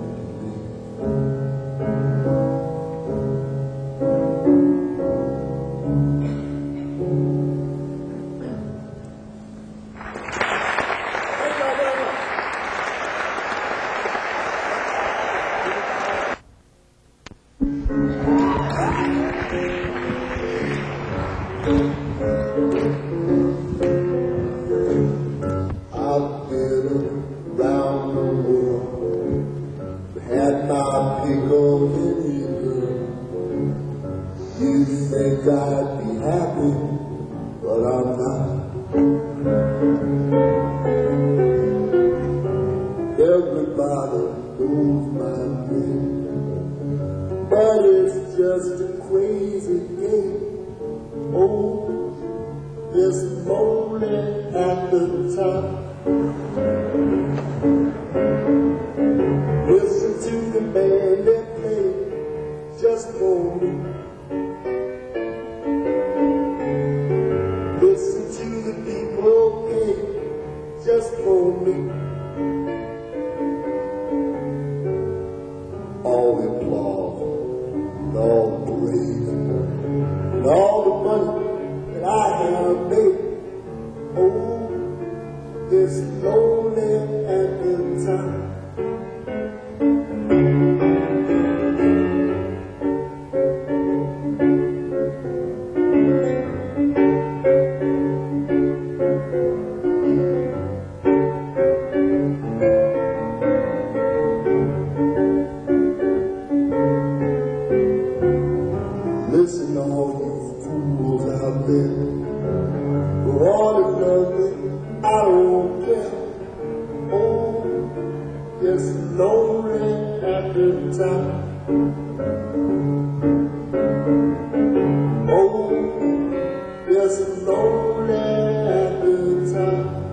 I've been around the world, had my pick of any girl. You think I'd be happy, but I'm not. Everybody knows my name, but it's just a crazy game. Oh, it's lonely at the top. Listen to the band that play just for me. Listen to the people play just for me. All the applause, and all the praise, and all the money that I have made. Oh, it's lonely at the time. Listen, all you fools out there, for all of nothing, I don't care. Oh, it's lonely at the time. Oh, it's lonely at the time.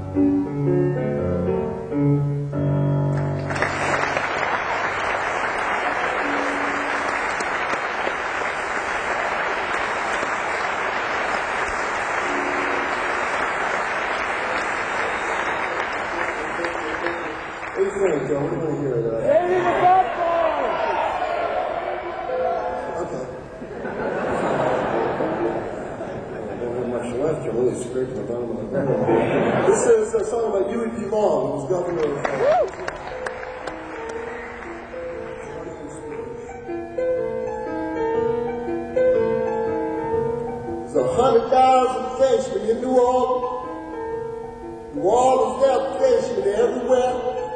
What do you think, Joe? We want to hear that. Lady the Buffalo! Okay. I don't have much left. You're really scraping the bottom of the barrel. This is a song about Huey P. Long, who's governor of uh, a hundred thousand Frenchmen in New Orleans. New Orleans, there are Frenchmen everywhere.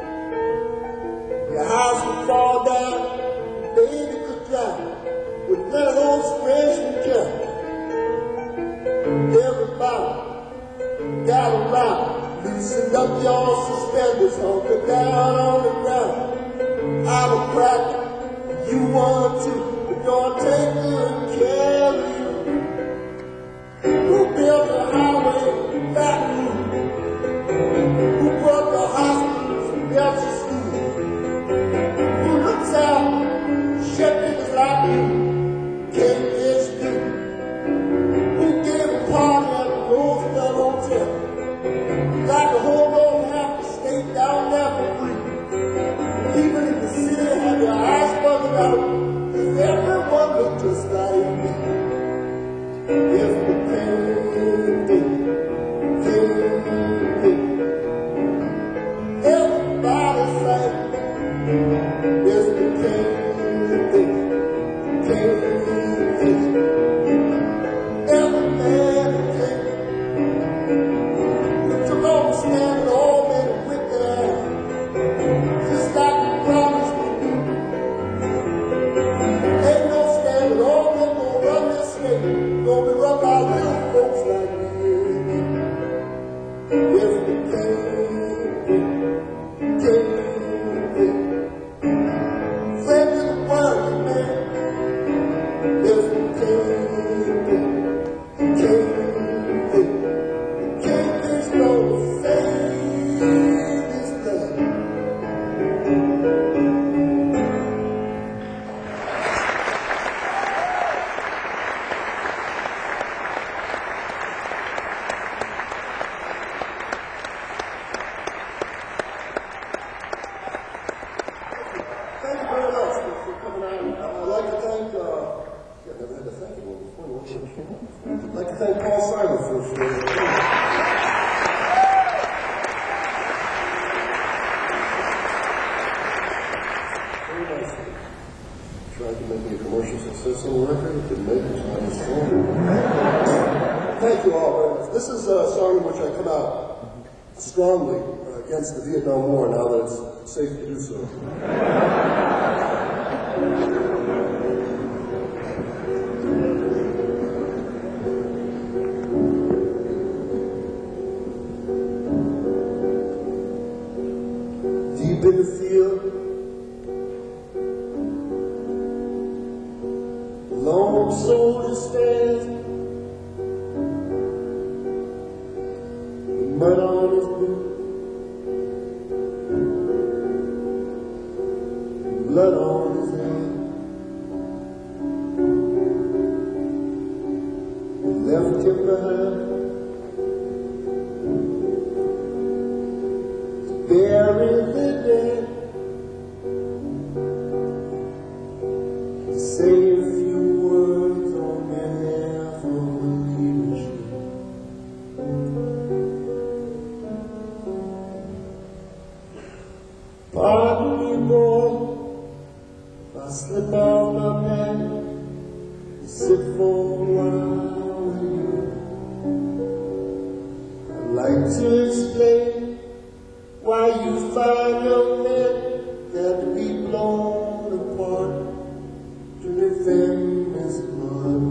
Your house would fall down, the baby could drown, with none of those Frenchmen care. Everybody got around, loosened up your suspenders, hunker down on the ground. I'm a cracker, you want to, but don't take good care of you. Who built the highway back room? Who brought the hospitals and built the schools? Who looks out, shut niggas like you, can't get you? Who gave a party at the Roosevelt Hotel? Got to hold on half the state down there for free. Even in the city, have your eyes bugging out, cause everyone look just like me. If the pain, pain, pain, everybody say, if the pain, pain, pain, pain, every man pain. You took all the stand with all men and wicked ass, just like you promised me. Ain't no stand with all men gonna run this state. Gonna be run by little folks like me. If the pain, pain, pain, friend of the working man. If the pain, pain, pain, pain, can't this no save this land. Thank you very much for, for coming out. Uh, I'd like to thank, uh, yeah, I've never had to thank anyone before. I'd like to thank Paul Simon for, for very nice. Tried to make me a commercial success on the record. It didn't make it. So I'm strong. Thank you all very much. This is a song in which I come out strongly uh, against the Vietnam War now that it's safe to do so. Deep in the field, the lone soldier stands, the mud on his boot, blood on his hand. They left him behind to bury the dead, to say a few words on behalf of the leadership. Pardon me, boy, I slip off my mat and sit for a while with you. I'd like to explain why you find your men had to be blown apart to defend this blood.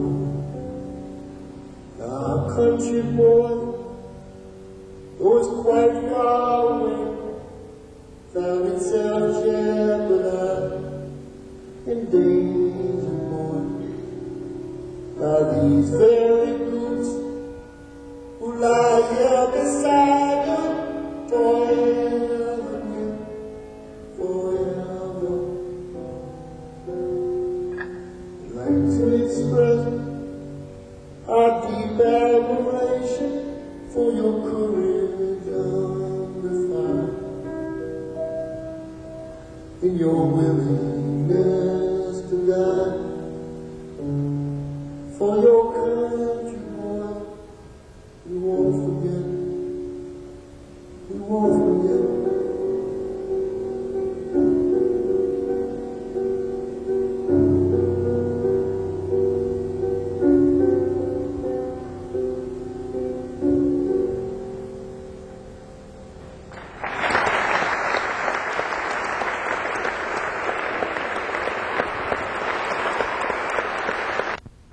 Our country, boy, though it's quite far away, found itself jeopardized in danger, boy, by these very boots who lie here beside